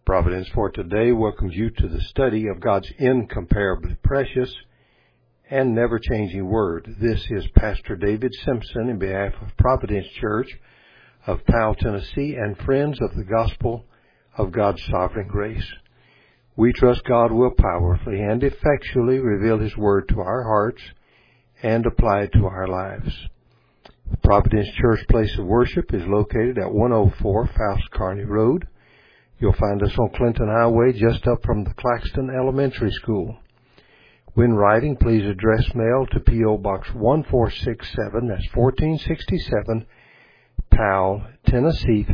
Providence for today welcomes you to the study of God's incomparably precious and never-changing Word. This is Pastor David Simpson in behalf of Providence Church of Powell, Tennessee, and friends of the Gospel of God's Sovereign Grace. We trust God will powerfully and effectually reveal His Word to our hearts and apply it to our lives. The Providence Church place of worship is located at 104 Faust Kearney Road. You'll find us on Clinton Highway just up from the Claxton Elementary School. When writing, please address mail to P.O. Box 1467, that's 1467, Powell, Tennessee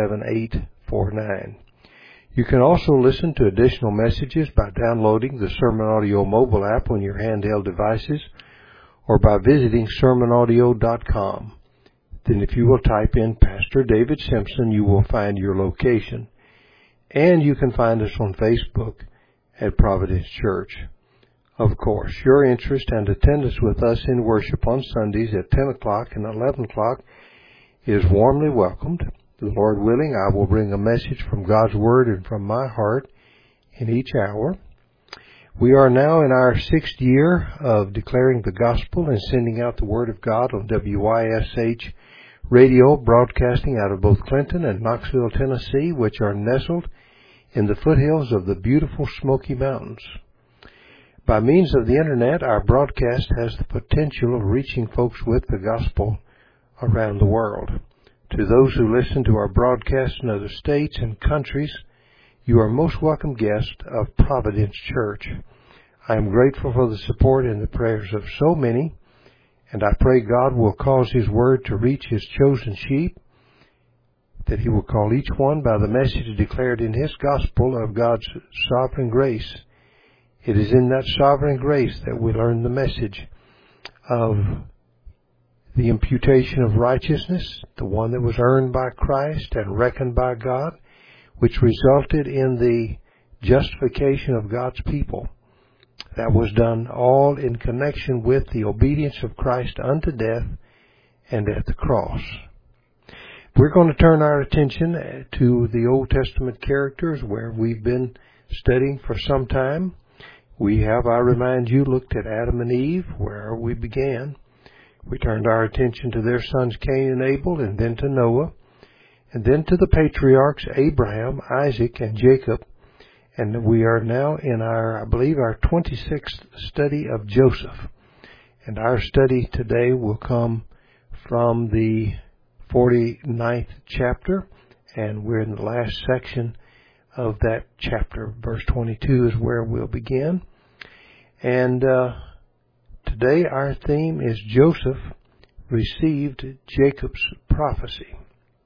37849. You can also listen to additional messages by downloading the Sermon Audio mobile app on your handheld devices or by visiting sermonaudio.com. Then if you will type in Pastor David Simpson, you will find your location. And you can find us on Facebook at Providence Church. Of course, your interest and attendance with us in worship on Sundays at 10 o'clock and 11 o'clock is warmly welcomed. The Lord willing, I will bring a message from God's Word and from my heart in each hour. We are now in our 6th year of declaring the gospel and sending out the Word of God on WYSH radio, broadcasting out of both Clinton and Knoxville, Tennessee, which are nestled in the foothills of the beautiful Smoky Mountains. By means of the Internet, our broadcast has the potential of reaching folks with the gospel around the world. To those who listen to our broadcast in other states and countries, you are most welcome guests of Providence Church. I am grateful for the support and the prayers of so many, and I pray God will cause His Word to reach His chosen sheep, that He will call each one by the message declared in His gospel of God's sovereign grace. It is in that sovereign grace that we learn the message of the imputation of righteousness, the one that was earned by Christ and reckoned by God, which resulted in the justification of God's people. That was done all in connection with the obedience of Christ unto death and at the cross. We're going to turn our attention to the Old Testament characters where we've been studying for some time. We have, I remind you, looked at Adam and Eve, where we began. We turned our attention to their sons Cain and Abel, and then to Noah, and then to the patriarchs Abraham, Isaac, and Jacob. And we are now in our 26th study of Joseph. And our study today will come from the 49th chapter, and we're in the last section of that chapter. Verse 22 is where we'll begin. And today our theme is Joseph received Jacob's prophecy.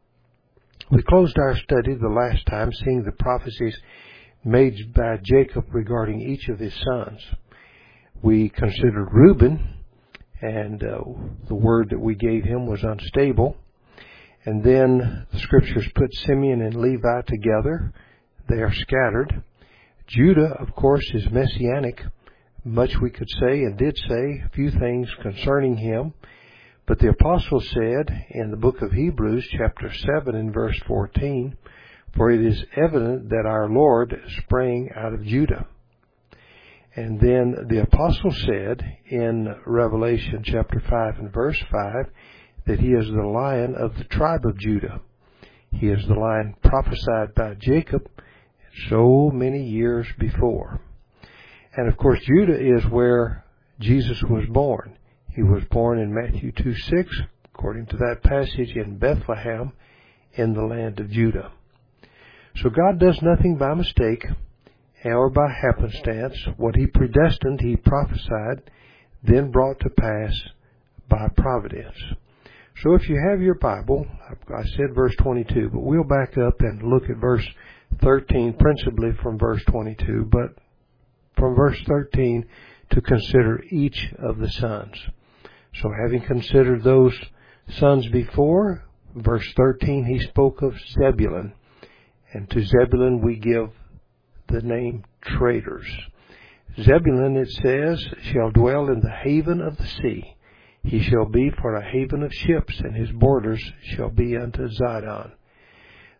We closed our study the last time seeing the prophecies made by Jacob regarding each of his sons. We considered Reuben, and the word that we gave him was unstable. And then the Scriptures put Simeon and Levi together. They are scattered. Judah, of course, is messianic. Much we could say and did say a few things concerning him. But the apostle said in the book of Hebrews, chapter 7 and verse 14, "For it is evident that our Lord sprang out of Judah." And then the apostle said in Revelation chapter 5 and verse 5, that he is the Lion of the tribe of Judah. He is the Lion prophesied by Jacob so many years before. And of course, Judah is where Jesus was born. He was born in Matthew 2:6, according to that passage, in Bethlehem in the land of Judah. So God does nothing by mistake or by happenstance. What He predestined, He prophesied, then brought to pass by providence. So if you have your Bible, I said verse 22, but we'll back up and look at verse 13, principally from verse 22, but from verse 13 to consider each of the sons. So having considered those sons before, verse 13, he spoke of Zebulun. And to Zebulun we give the name traitors. Zebulun, it says, shall dwell in the haven of the sea. He shall be for a haven of ships, and his borders shall be unto Zidon.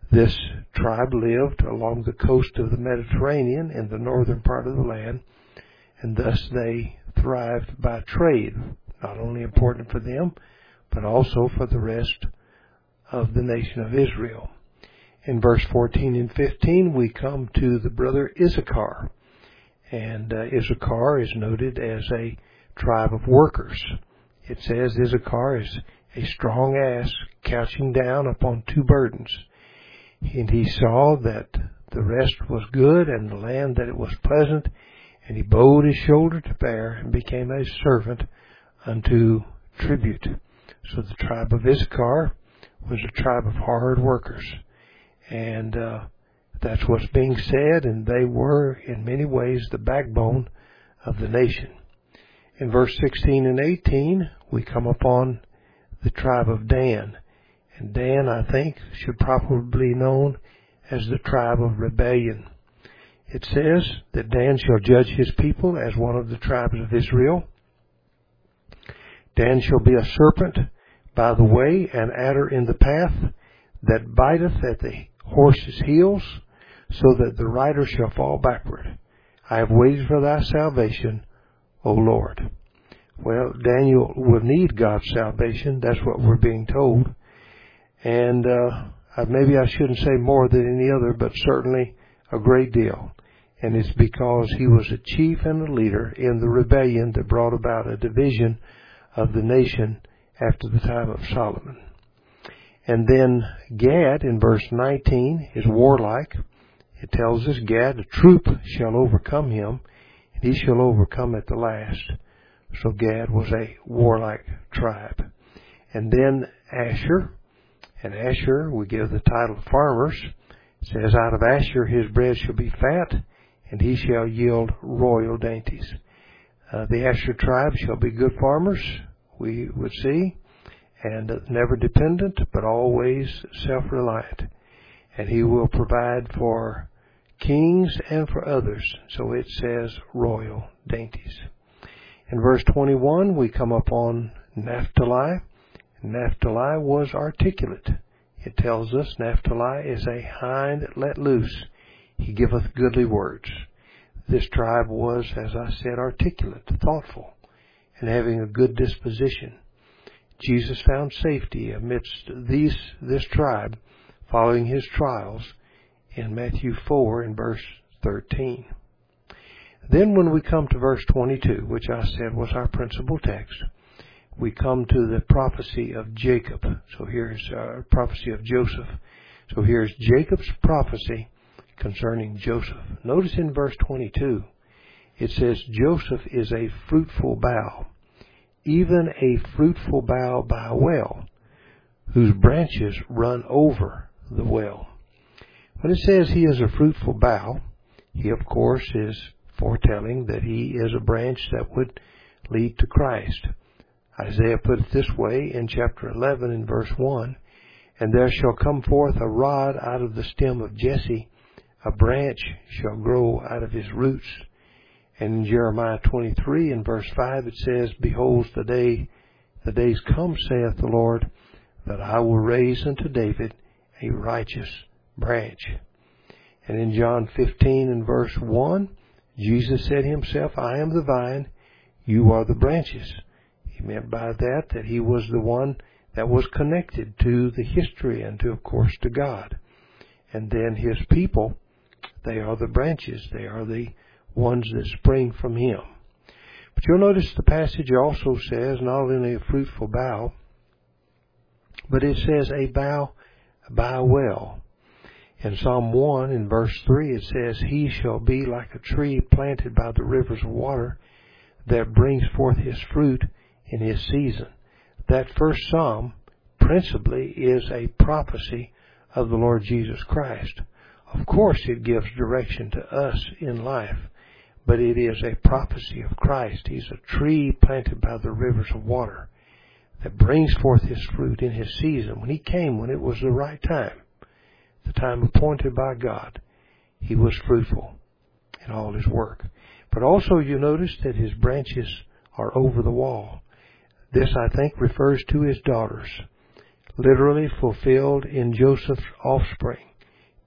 This tribe lived along the coast of the Mediterranean in the northern part of the land, and thus they thrived by trade, not only important for them, but also for the rest of the nation of Israel. In verse 14 and 15, we come to the brother Issachar. And Issachar is noted as a tribe of workers. It says Issachar is a strong ass couching down upon two burdens. And he saw that the rest was good, and the land that it was pleasant, and he bowed his shoulder to bear, and became a servant unto tribute. So the tribe of Issachar was a tribe of hard workers. And that's what's being said, and they were in many ways the backbone of the nation. In verse 16 and 18, we come upon the tribe of Dan. And Dan, I think, should probably be known as the tribe of rebellion. It says that Dan shall judge his people as one of the tribes of Israel. Dan shall be a serpent by the way, an adder in the path, that biteth at the horse's heels, so that the rider shall fall backward. I have waited for thy salvation, O Lord. Well, Daniel will need God's salvation. That's what we're being told. And maybe I shouldn't say more than any other, but certainly a great deal. And it's because he was a chief and a leader in the rebellion that brought about a division of the nation after the time of Solomon. And then Gad, in verse 19, is warlike. It tells us, Gad, a troop shall overcome him, and he shall overcome at the last. So Gad was a warlike tribe. And then Asher, and Asher, we give the title farmers. It says, out of Asher his bread shall be fat, and he shall yield royal dainties. The Asher tribe shall be good farmers, we would see, and never dependent, but always self-reliant. And he will provide for kings and for others. So it says royal dainties. In verse 21, we come upon Naphtali. Naphtali was articulate. It tells us Naphtali is a hind let loose. He giveth goodly words. This tribe was, as I said, articulate, thoughtful, and having a good disposition. Jesus found safety amidst this tribe following his trials in Matthew 4 and verse 13. Then when we come to verse 22, which I said was our principal text, we come to the prophecy of Jacob. So here's prophecy of Joseph. So here's Jacob's prophecy concerning Joseph. Notice in verse 22, it says, Joseph is a fruitful bough, even a fruitful bough by a well, whose branches run over the well. When it says he is a fruitful bough, he of course is foretelling that he is a branch that would lead to Christ. Isaiah put it this way in chapter 11 in verse 1, and there shall come forth a rod out of the stem of Jesse, a branch shall grow out of his roots. And in Jeremiah 23 in verse 5 it says, behold, the days come, saith the Lord, that I will raise unto David a righteous branch. And in John 15 and verse 1, Jesus said himself, I am the vine, you are the branches. He meant by that he was the one that was connected to the history and to, of course, to God. And then his people, they are the branches. They are the ones that spring from him. But you'll notice the passage also says not only a fruitful bough, but it says a bough by a well. In Psalm 1 in verse 3 it says, he shall be like a tree planted by the rivers of water that brings forth his fruit in his season. That first psalm principally is a prophecy of the Lord Jesus Christ. Of course it gives direction to us in life, but it is a prophecy of Christ. He's a tree planted by the rivers of water that brings forth his fruit in his season. When he came, when it was the right time, the time appointed by God, he was fruitful in all his work. But also you notice that his branches are over the wall. This, I think, refers to his daughters, literally fulfilled in Joseph's offspring.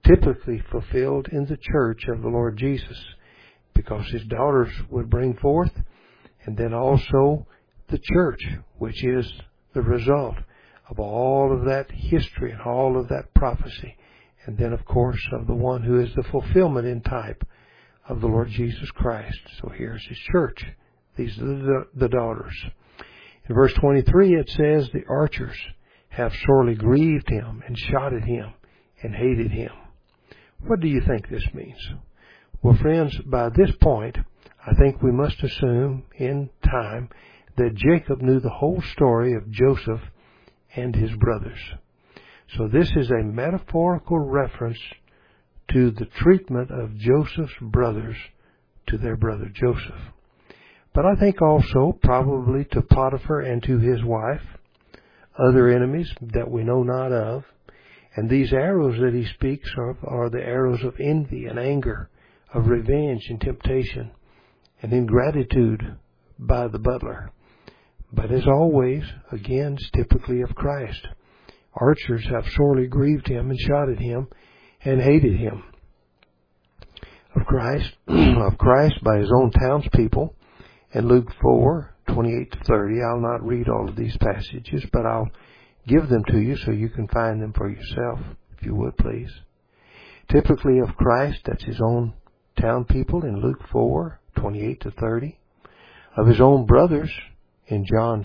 typically fulfilled in the church of the Lord Jesus, because his daughters would bring forth, and then also the church, which is the result of all of that history and all of that prophecy, and then of course of the one who is the fulfillment in type of the Lord Jesus Christ. So here's his church. These are the daughters. In verse 23 it says, the archers have sorely grieved him and shot at him and hated him. What do you think this means? Well, friends, by this point, I think we must assume in time that Jacob knew the whole story of Joseph and his brothers. So this is a metaphorical reference to the treatment of Joseph's brothers to their brother Joseph. But I think also probably to Potiphar and to his wife, other enemies that we know not of. And these arrows that he speaks of are the arrows of envy and anger, of revenge and temptation, and ingratitude by the butler. But as always, again, it's typically of Christ. Archers have sorely grieved him and shot at him and hated him. Of Christ by his own townspeople. In Luke 4:28-30, I'll not read all of these passages, but I'll give them to you so you can find them for yourself, if you would, please. Typically of Christ, that's his own town people in Luke 4:28-30. Of his own brothers in John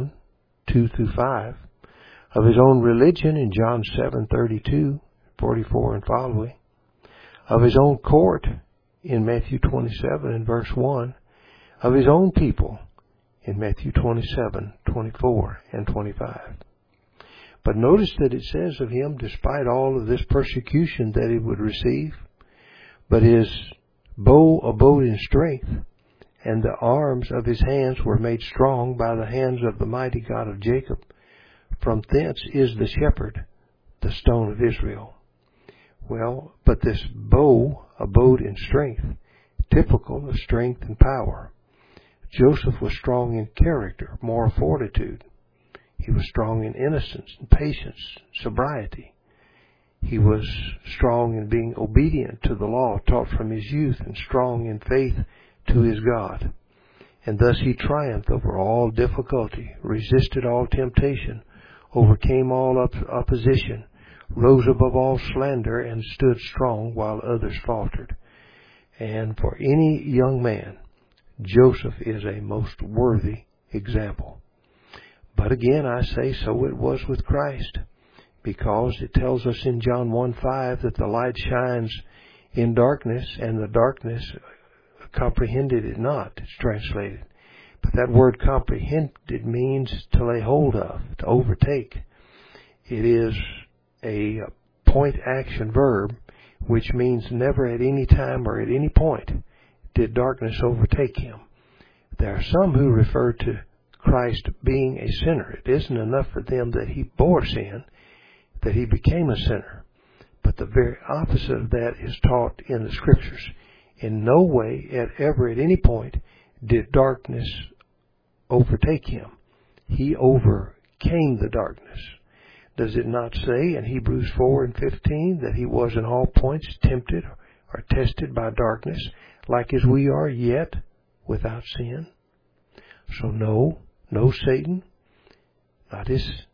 7:2-5. Of his own religion in John 7:32, 44 and following. Of his own court in Matthew 27 and verse 1. Of his own people in Matthew 27, 24 and 25. But notice that it says of him, despite all of this persecution that he would receive, but his bow abode in strength, and the arms of his hands were made strong by the hands of the mighty God of Jacob. From thence is the shepherd, the stone of Israel. Well, but this bow abode in strength, typical of strength and power. Joseph was strong in character, moral fortitude. He was strong in innocence and patience, sobriety. He was strong in being obedient to the law taught from his youth, and strong in faith to his God. And thus he triumphed over all difficulty, resisted all temptation, overcame all opposition, rose above all slander, and stood strong while others faltered. And for any young man, Joseph is a most worthy example. But again, I say, so it was with Christ, because it tells us in John 1:5 that the light shines in darkness, and the darkness comprehended it not, it's translated. But that word comprehended means to lay hold of, to overtake. It is a point action verb, which means never at any time or at any point did darkness overtake him. There are some who refer to Christ being a sinner. It isn't enough for them that he bore sin, that he became a sinner. But the very opposite of that is taught in the Scriptures. In no way, ever at any point, did darkness overtake him. He overcame the darkness. Does it not say in Hebrews 4:15 that he was in all points tempted or tested by darkness, like as we are, yet without sin? So no Satan, not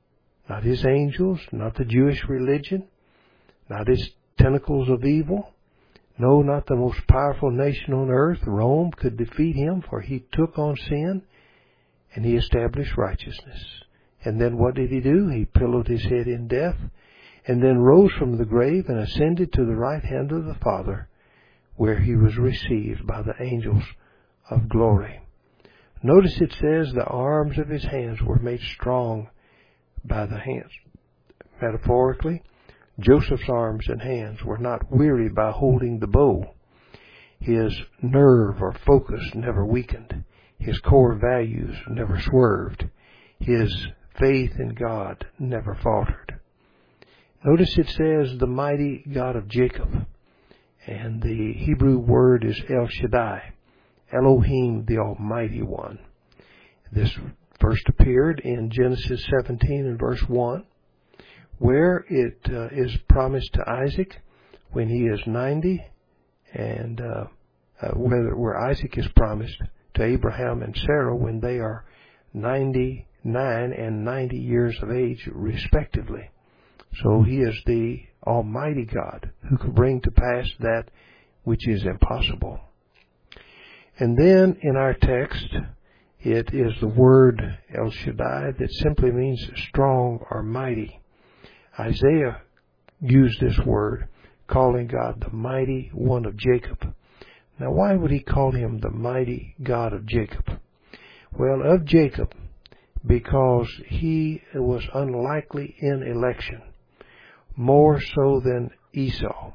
his angels, not the Jewish religion, not his tentacles of evil. No, not the most powerful nation on earth, Rome, could defeat him, for he took on sin and he established righteousness. And then what did he do? He pillowed his head in death and then rose from the grave and ascended to the right hand of the Father, where he was received by the angels of glory. Notice it says the arms of his hands were made strong by the hands. Metaphorically, Joseph's arms and hands were not weary by holding the bow. His nerve or focus never weakened. His core values never swerved. His faith in God never faltered. Notice it says the mighty God of Jacob. And the Hebrew word is El Shaddai, Elohim, the Almighty One. This first appeared in Genesis 17 and verse 1, where it is promised to Isaac, when he is 90, and where Isaac is promised to Abraham and Sarah when they are 99 and 90 years of age, respectively. So he is the Almighty God who can bring to pass that which is impossible. And then in our text, it is the word El Shaddai that simply means strong or mighty. Isaiah used this word, calling God the mighty one of Jacob. Now, why would he call him the mighty God of Jacob? Well, of Jacob, because he was unlikely in election, more so than Esau.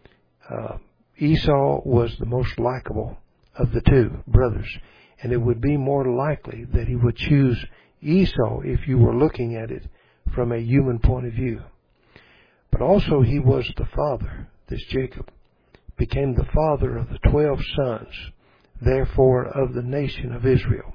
Esau was the most likable of the two brothers, and it would be more likely that he would choose Esau if you were looking at it from a human point of view. But also he was the father, this Jacob, became the father of the 12 sons, therefore of the nation of Israel.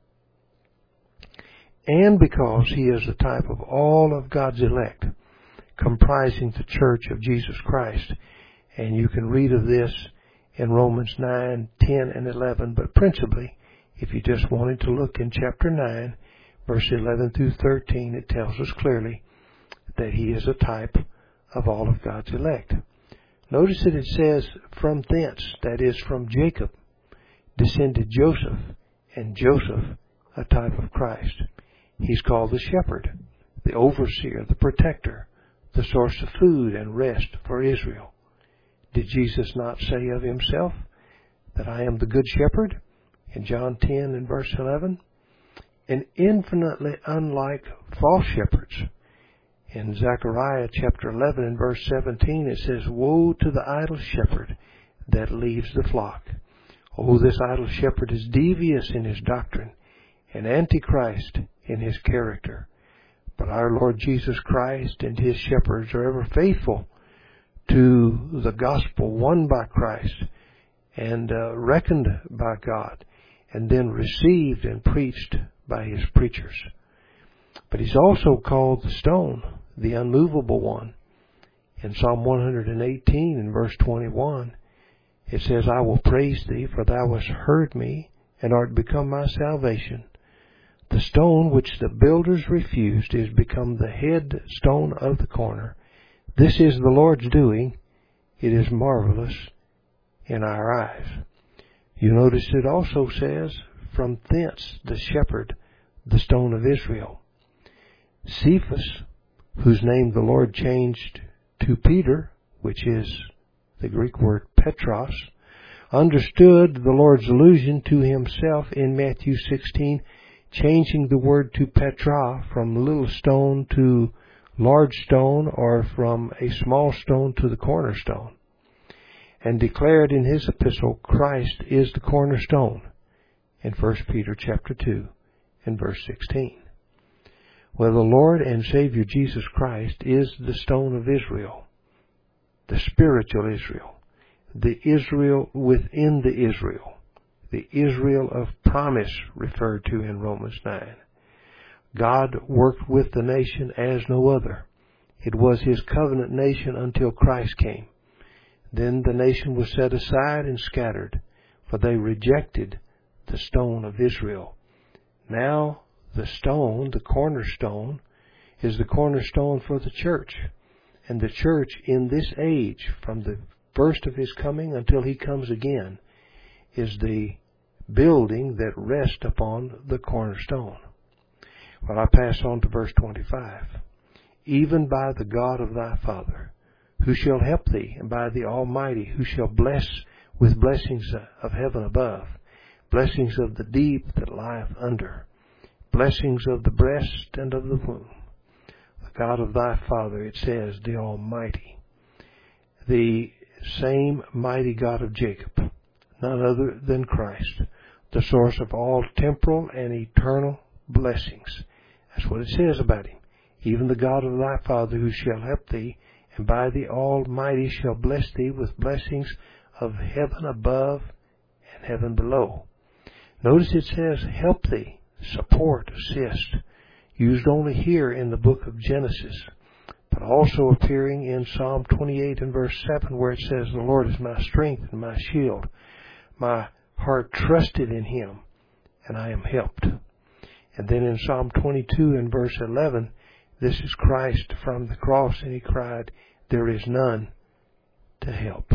And because he is the type of all of God's elect, comprising the church of Jesus Christ. And you can read of this in Romans 9, 10, and 11, but principally, if you just wanted to look in chapter 9, verse 11 through 13, it tells us clearly that he is a type of all of God's elect. Notice that it says, from thence, that is, from Jacob, descended Joseph, and Joseph, a type of Christ. He's called the shepherd, the overseer, the protector, the source of food and rest for Israel. Did Jesus not say of himself that I am the good shepherd in John 10 and verse 11? And infinitely unlike false shepherds. In Zechariah chapter 11 and verse 17 it says, woe to the idle shepherd that leaves the flock. Oh, this idle shepherd is devious in his doctrine and antichrist in his character. But our Lord Jesus Christ and his shepherds are ever faithful to the gospel won by Christ and reckoned by God and then received and preached by his preachers. But he's also called the stone, the unmovable one. In Psalm 118 and verse 21, it says, I will praise thee, for thou hast heard me, and art become my salvation. The stone which the builders refused is become the head stone of the corner. This is the Lord's doing. It is marvelous in our eyes. You notice it also says, from thence the shepherd, the stone of Israel. Cephas, whose name the Lord changed to Peter, which is the Greek word Petros, understood the Lord's allusion to himself in Matthew 16, changing the word to Petra from little stone to large stone, or from a small stone to the cornerstone, and declared in his epistle, Christ is the cornerstone, in 1 Peter chapter 2 and verse 16. Well, the Lord and Savior Jesus Christ is the stone of Israel, the spiritual Israel, the Israel within the Israel, the Israel of promise referred to in Romans 9. God worked with the nation as no other. It was his covenant nation until Christ came. Then the nation was set aside and scattered, for they rejected the stone of Israel. Now the stone, the cornerstone, is the cornerstone for the church. And the church in this age, from the first of his coming until he comes again, is the building that rests upon the cornerstone. Well, I pass on to verse 25. Even by the God of thy father, who shall help thee, and by the Almighty, who shall bless with blessings of heaven above, blessings of the deep that lieth under, blessings of the breast and of the womb. The God of thy father, it says, the Almighty. The same mighty God of Jacob, none other than Christ, the source of all temporal and eternal blessings. That's what it says about him. Even the God of thy father, who shall help thee, and by the Almighty shall bless thee with blessings of heaven above and heaven below. Notice it says help thee, support, assist, used only here in the book of Genesis. but also appearing in Psalm 28 and verse 7, where it says, "The Lord is my strength and my shield. My heart trusted in Him, and I am helped." And then in Psalm 22 and verse 11, this is Christ from the cross, and He cried, "There is none to help."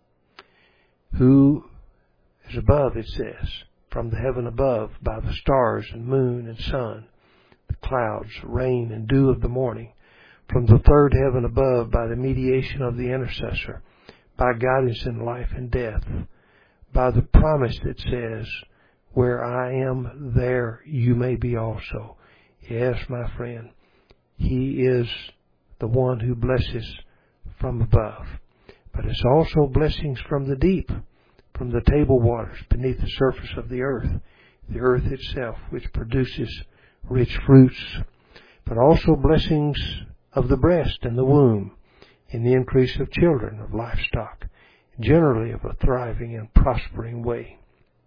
Who is above, it says, from the heaven above, by the stars and moon and sun, the clouds, rain, and dew of the morning, from the third heaven above, by the mediation of the intercessor, by guidance in life and death, by the promise that says, "Where I am, there you may be also." Yes, my friend, He is the one who blesses from above. But it's also blessings from the deep, from the table waters beneath the surface of the earth itself, which produces rich fruits, but also blessings of the breast and the womb, in the increase of children, of livestock, generally of a thriving and prospering way.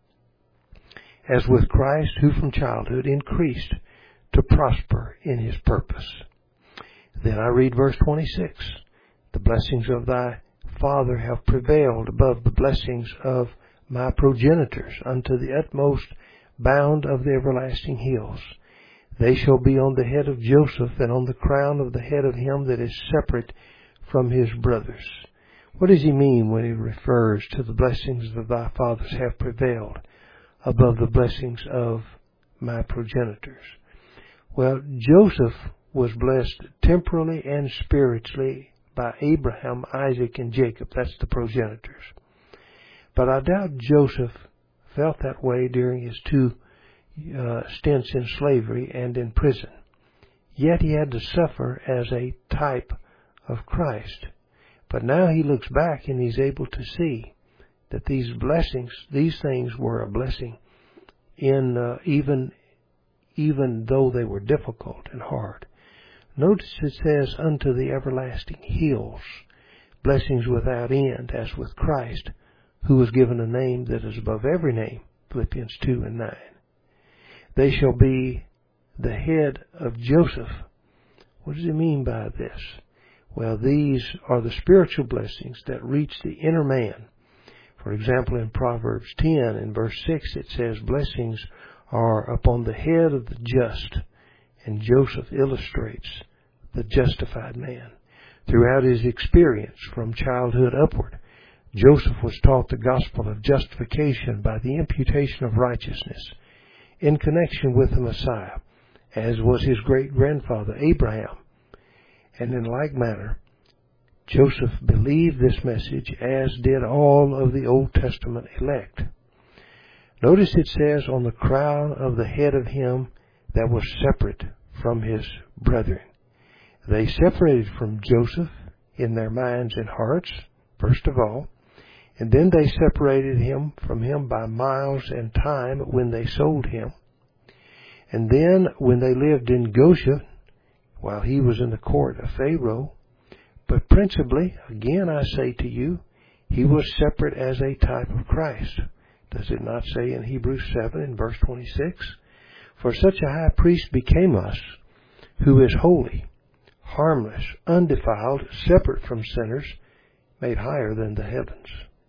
As with Christ, who from childhood increased to prosper in His purpose. Then I read verse 26. "The blessings of thy Father have prevailed above the blessings of my progenitors unto the utmost bound of the everlasting hills. They shall be on the head of Joseph, and on the crown of the head of him that is separate from his brothers." What does he mean when he refers to the blessings of thy fathers have prevailed above the blessings of my progenitors? Well, Joseph was blessed temporally and spiritually by Abraham, Isaac, and Jacob. That's the progenitors. But I doubt Joseph felt that way during his two stints in slavery and in prison. Yet he had to suffer as a type of Christ. But now he looks back and he's able to see that these blessings, these things were a blessing in even though they were difficult and hard. Notice it says, "unto the everlasting hills," blessings without end, as with Christ, who was given a name that is above every name, Philippians 2 and 9. They shall be the head of Joseph. What does he mean by this? Well, these are the spiritual blessings that reach the inner man. For example, in Proverbs 10 and verse 6, it says, "Blessings are upon the head of the just," and Joseph illustrates the justified man. Throughout his experience from childhood upward, Joseph was taught the gospel of justification by the imputation of righteousness in connection with the Messiah, as was his great-grandfather Abraham. And in like manner, Joseph believed this message, as did all of the Old Testament elect. Notice it says, "on the crown of the head of him that was separate from his brethren." They separated from Joseph in their minds and hearts, first of all, and then they separated him from him by miles and time when they sold him. And then when they lived in Goshen, while he was in the court of Pharaoh. But principally, again I say to you, he was separate as a type of Christ. Does it not say in Hebrews 7 and verse 26? "For such a high priest became us, who is holy, harmless, undefiled, separate from sinners, made higher than the heavens."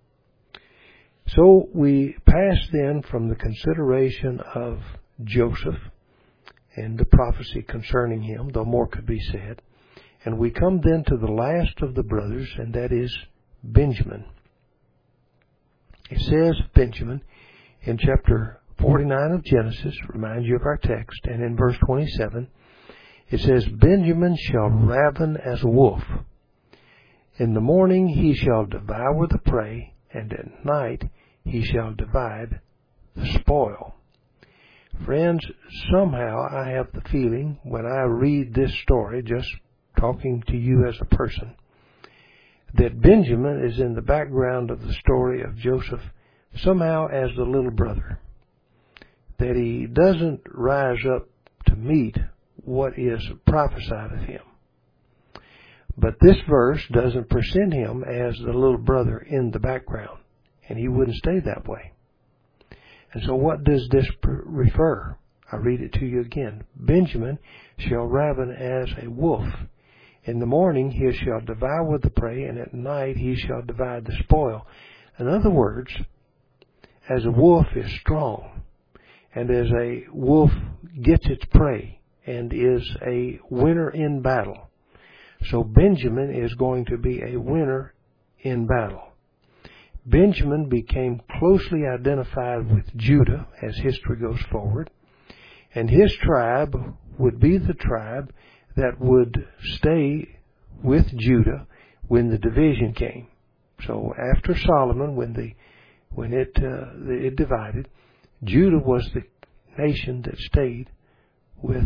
So we pass then from the consideration of Joseph and the prophecy concerning him, though more could be said, and we come then to the last of the brothers, and that is Benjamin. It says of Benjamin in chapter 49 of Genesis, remind you of our text, and in verse 27, it says, "Benjamin shall raven as a wolf. In the morning he shall devour the prey, and at night he shall divide the spoil." Friends, somehow I have the feeling when I read this story, just talking to you as a person, that Benjamin is in the background of the story of Joseph somehow as the little brother. That he doesn't rise up to meet what is prophesied of him. But this verse doesn't present him as the little brother in the background, and he wouldn't stay that way. And so what does this refer? I read it to you again. "Benjamin shall raven as a wolf. In the morning he shall devour the prey, and at night he shall divide the spoil. In other words, as a wolf is strong, and as a wolf gets its prey, and is a winner in battle, so Benjamin is going to be a winner in battle. Benjamin became closely identified with Judah as history goes forward, and his tribe would be the tribe that would stay with Judah when the division came. So after Solomon, when it divided, Judah was the nation that stayed with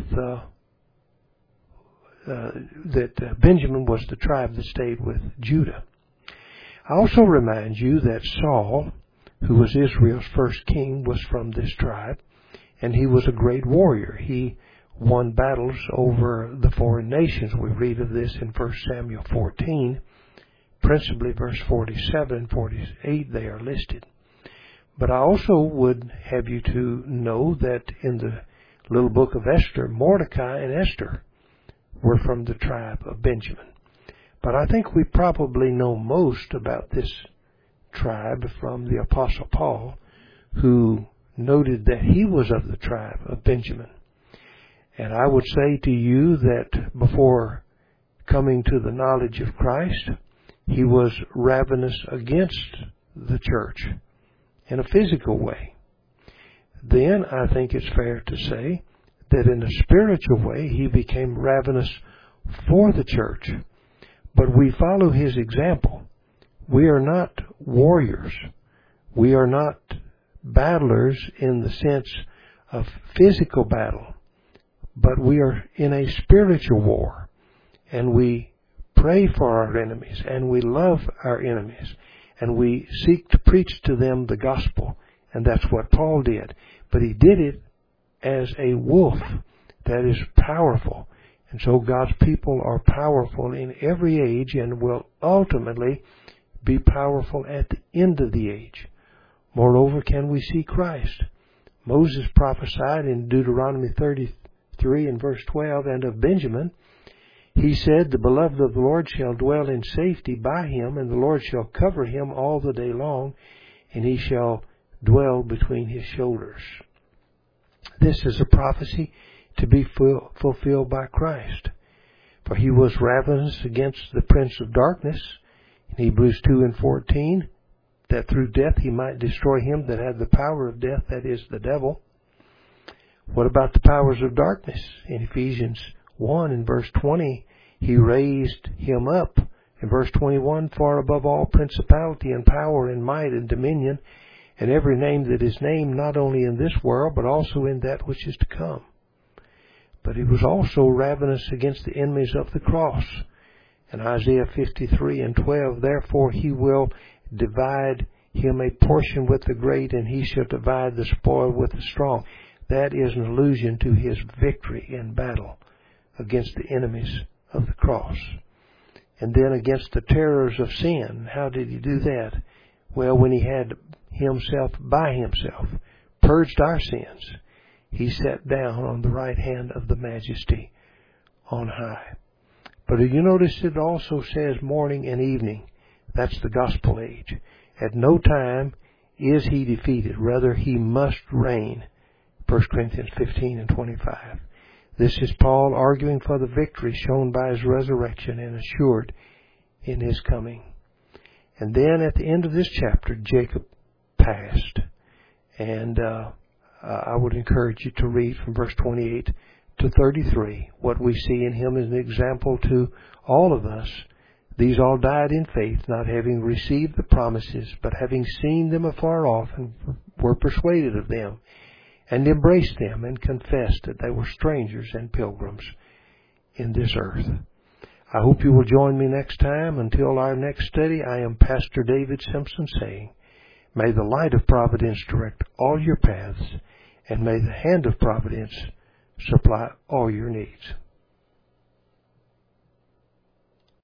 Benjamin was the tribe that stayed with Judah. I also remind you that Saul, who was Israel's first king, was from this tribe, and he was a great warrior. He won battles over the foreign nations. We read of this in 1 Samuel 14, principally verse 47 and 48, they are listed. But I also would have you to know that in the little book of Esther, Mordecai and Esther were from the tribe of Benjamin. But I think we probably know most about this tribe from the Apostle Paul, who noted that he was of the tribe of Benjamin. And I would say to you that before coming to the knowledge of Christ, he was ravenous against the church in a physical way. Then I think it's fair to say that in a spiritual way he became ravenous for the church. But we follow his example. We are not warriors. We are not battlers in the sense of physical battle. But we are in a spiritual war. And we pray for our enemies. And we love our enemies. And we seek to preach to them the gospel. And that's what Paul did. But he did it as a wolf that is powerful. And so God's people are powerful in every age and will ultimately be powerful at the end of the age. Moreover, can we see Christ? Moses prophesied in Deuteronomy 33 and verse 12, and of Benjamin, he said, the beloved of the Lord shall dwell in safety by him, and the Lord shall cover him all the day long, and he shall dwell between his shoulders. This is a prophecy to be fulfilled by Christ. For he was ravenous against the prince of darkness, in Hebrews 2 and 14, that through death he might destroy him that had the power of death, that is, the devil. What about the powers of darkness? In Ephesians 1 and verse 20, he raised him up. In verse 21, far above all principality and power and might and dominion, and every name that is named, not only in this world, but also in that which is to come. But he was also ravenous against the enemies of the cross. In Isaiah 53 and 12, therefore he will divide him a portion with the great, and he shall divide the spoil with the strong. That is an allusion to his victory in battle against the enemies of the cross. And then against the terrors of sin. How did he do that? Well, when he had himself by himself purged our sins, he sat down on the right hand of the Majesty on high. But you notice it also says morning and evening. That's the gospel age. At no time is he defeated. Rather, he must reign. 1 Corinthians 15 and 25. This is Paul arguing for the victory shown by his resurrection and assured in his coming. And then at the end of this chapter, Jacob passed. And I would encourage you to read from verse 28 to 33. What we see in him is an example to all of us. These all died in faith, not having received the promises, but having seen them afar off, and were persuaded of them, and embraced them, and confessed that they were strangers and pilgrims in this earth. I hope you will join me next time. Until our next study, I am Pastor David Simpson saying, may the light of providence direct all your paths, and may the hand of providence supply all your needs.